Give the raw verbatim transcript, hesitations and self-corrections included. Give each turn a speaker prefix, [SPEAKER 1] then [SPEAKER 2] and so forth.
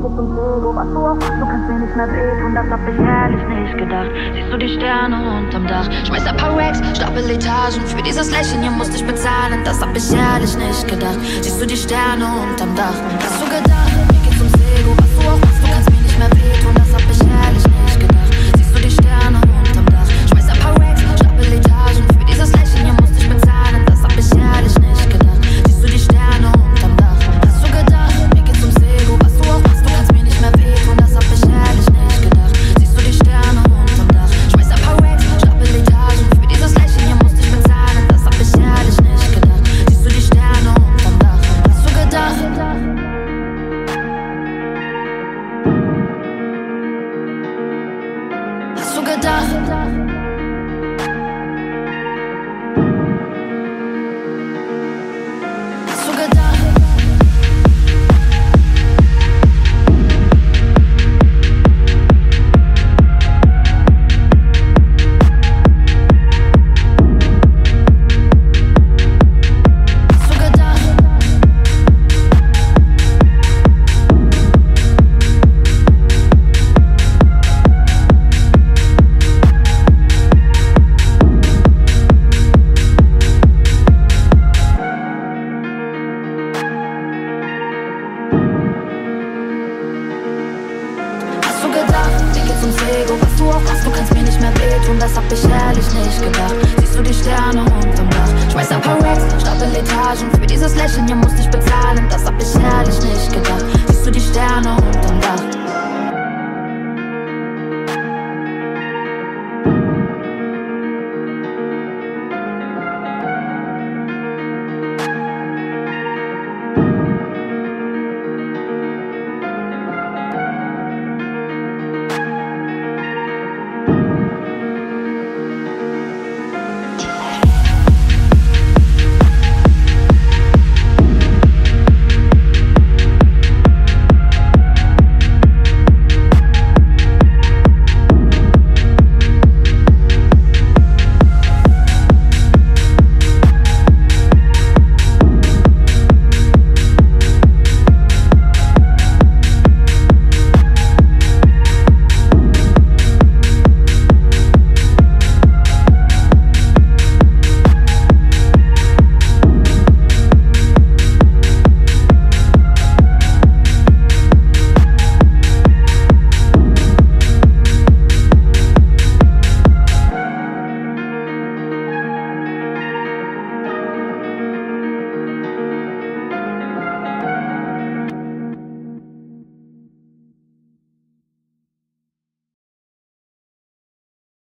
[SPEAKER 1] geht zum Sego, was du auch machst, du kannst mir nicht mehr wehtun, das hab ich ehrlich nicht gedacht. Siehst du die Sterne unterm Dach, schmeiß ein paar Racks, stapel Etagen, für dieses Lächeln hier musste ich bezahlen, das hab ich ehrlich nicht gedacht. Siehst du die Sterne unterm Dach, hast du gedacht, mir geht zum Sego, was du auch machst, du kannst mir nicht mehr wehtun, das hab ich ehrlich nicht gedacht. Siehst du die Sterne unterm Dach, schmeiß ein paar Racks, stapel Etagen, für dieses Lächeln hier musste ich bezahlen, das hab ich ehrlich nicht gedacht. Siehst du die Sterne unterm Dach, hast du gedacht, mir geht zum Sego, was du auch machst, du kannst mir nicht mehr wehtun, das hab ich ehrlich nicht gedacht. Siehst du die Sterne unterm Dach, schmeiß ein paar Racks, stapel Etagen, für dieses Lächeln hier musste ich bezahlen, das hab ich ehrlich nicht gedacht. Siehst du die Sterne unterm Dach, hast du gedacht? Hast du gedacht? Hast du gedacht? Hast du gedacht, mir geht zum Sego, was du auch machst, du kannst mir nicht mehr wehtun, das hab ich ehrlich nicht gedacht. Siehst du die Sterne unterm Dach, schmeiß ein paar Racks, stapel Etagen, für dieses Lächeln hier musste ich bezahlen, das hab ich ehrlich nicht gedacht. Siehst du die Sterne unterm Dach.